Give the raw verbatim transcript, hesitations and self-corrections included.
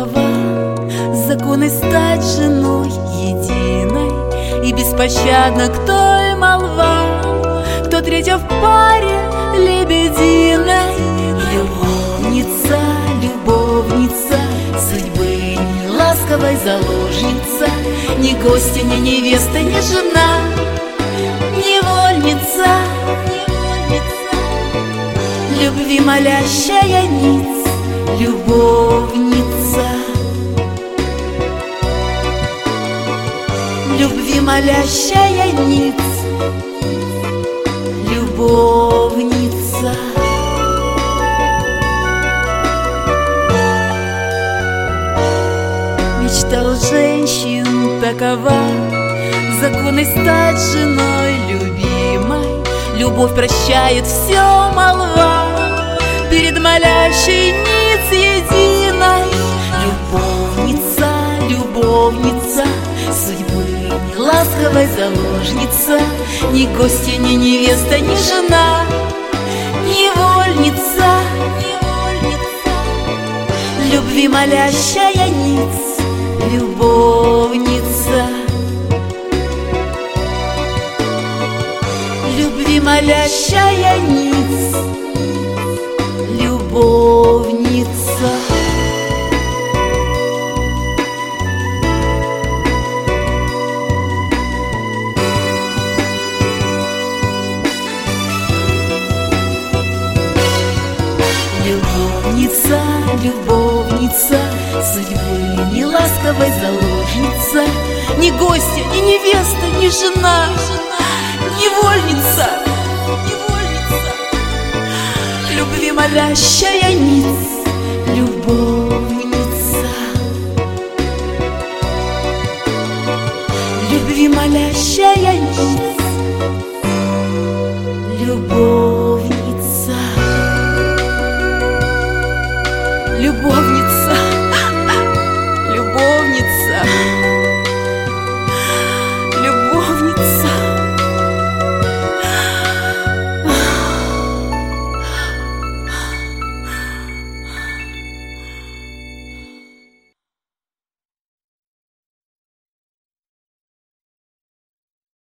такова, законы стать женой единой, и беспощадна кто и молва, кто третья в паре лебединой. Любовница, любовница судьбы, не ласковой заложница, ни гостья, ни невеста, ни жена, невольница, любви молящая ниц, любовница, любви молящая ниц, любовница. Мечта у женщин такова, законы стать женой любимой, любовь прощает все молва, перед молящей ниц единой. Любовница, любовница судьбы, ни ласковой заложница, ни гостья, ни невеста, ни жена, невольница, невольница, любви молящая ниц, любовница, любви молящая ниц, любовница. Любовница, любовница судьбы, ни ласковой заложница, ни гостья, ни невеста, ни жена, невольница, невольница, любви молящая ниц, любовница, любви молящая